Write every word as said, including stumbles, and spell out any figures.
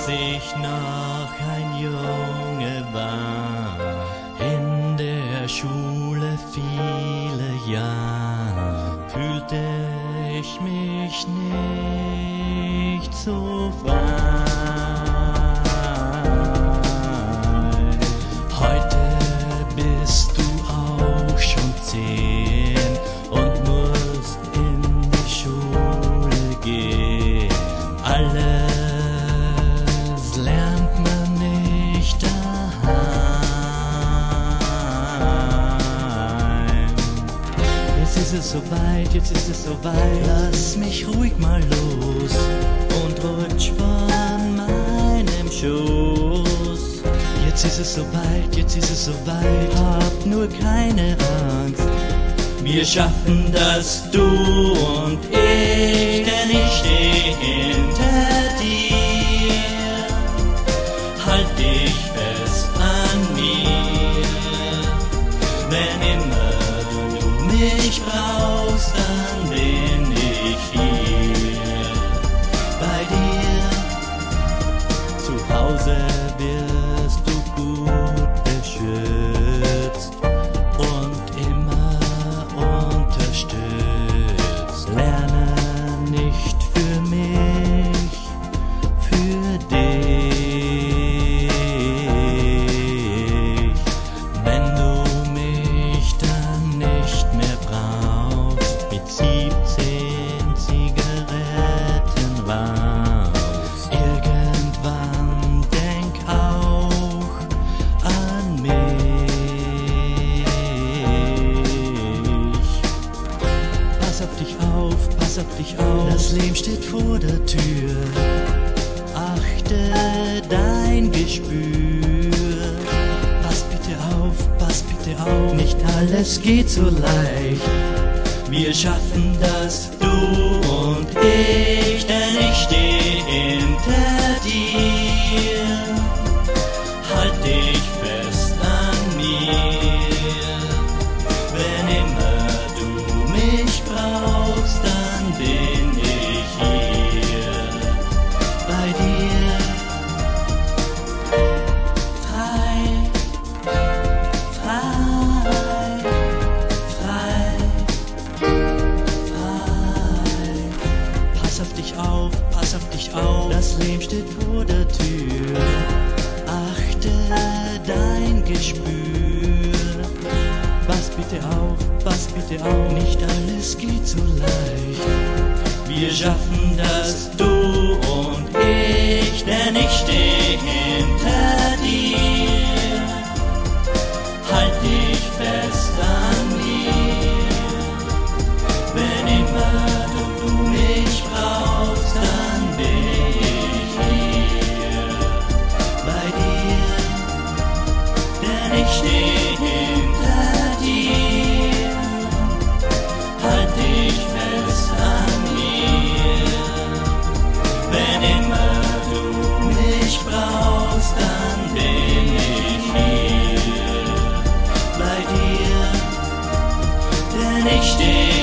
ich noch ein Junge war, in der Schule viele Jahre, fühlte ich mich nicht so frei. Heute bist du auch schon zehn und musst in die Schule gehen. Alles lernt man nicht daheim. Jetzt ist es soweit, jetzt ist es soweit. Lass mich ruhig mal los und rutsch von meinem Schoß. Jetzt ist es soweit, jetzt ist es soweit. Hab nur keine Angst. Wir schaffen das, du und ich, denn ich steh hinter dir. Halt dich fest an mir. Wenn immer du mich brauchst, dann bin ich hier bei dir. Zu Hause wirst du gut beschützt und immer unterstützt. Lerne nicht für mich, für dich. Wenn du mich dann nicht mehr brauchst, mit siebzehn Zigaretten raus. Irgendwann denk auch an mich. Pass auf dich auf, pass auf dich auf. Das Leben steht vor der Tür. Achte dein Gespür. Pass bitte auf, pass bitte auf. Nicht alles geht so leicht. Wir schaffen das, du und ich, denn ich steh hinter dir. Halt dich fest an mir. Wenn immer du mich brauchst, dann bin ich hier bei dir. Frei, frei, frei, frei. Pass auf dich auf, pass auf dich auf. Das Leben steht vor der Tür. Achte dein Gespür. Pass bitte auf, pass bitte auf. Nicht alles geht so leicht. Wir schaffen das, du und ich, denn ich steh hinter dir. Halt dich fest an mir. Wenn immer du mich brauchst, dann bin ich hier bei dir. Denn ich steh hinter dir. Halt dich fest an mir. Wenn immer du mich brauchst, dann bin ich hier bei dir. Denn ich steh